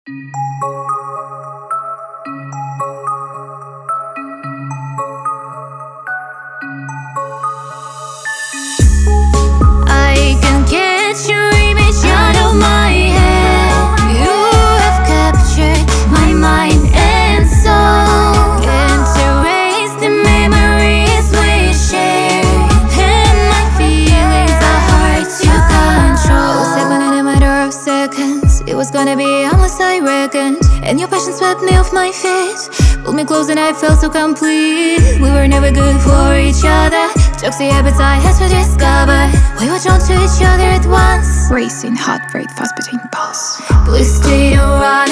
I can get your image out of my head. You have captured my mind and soul. Can't erase the memories we share, and my feelings are hard to control. It was happening in a matter of seconds. It was gonna be unless I reckoned, and your passion swept me off my feet, pulled me close and I felt so complete. We were never good for each other. Toxic habits I had to discover. We were drawn to each other at once. Racing heart rate fast between pulse. Please stay around.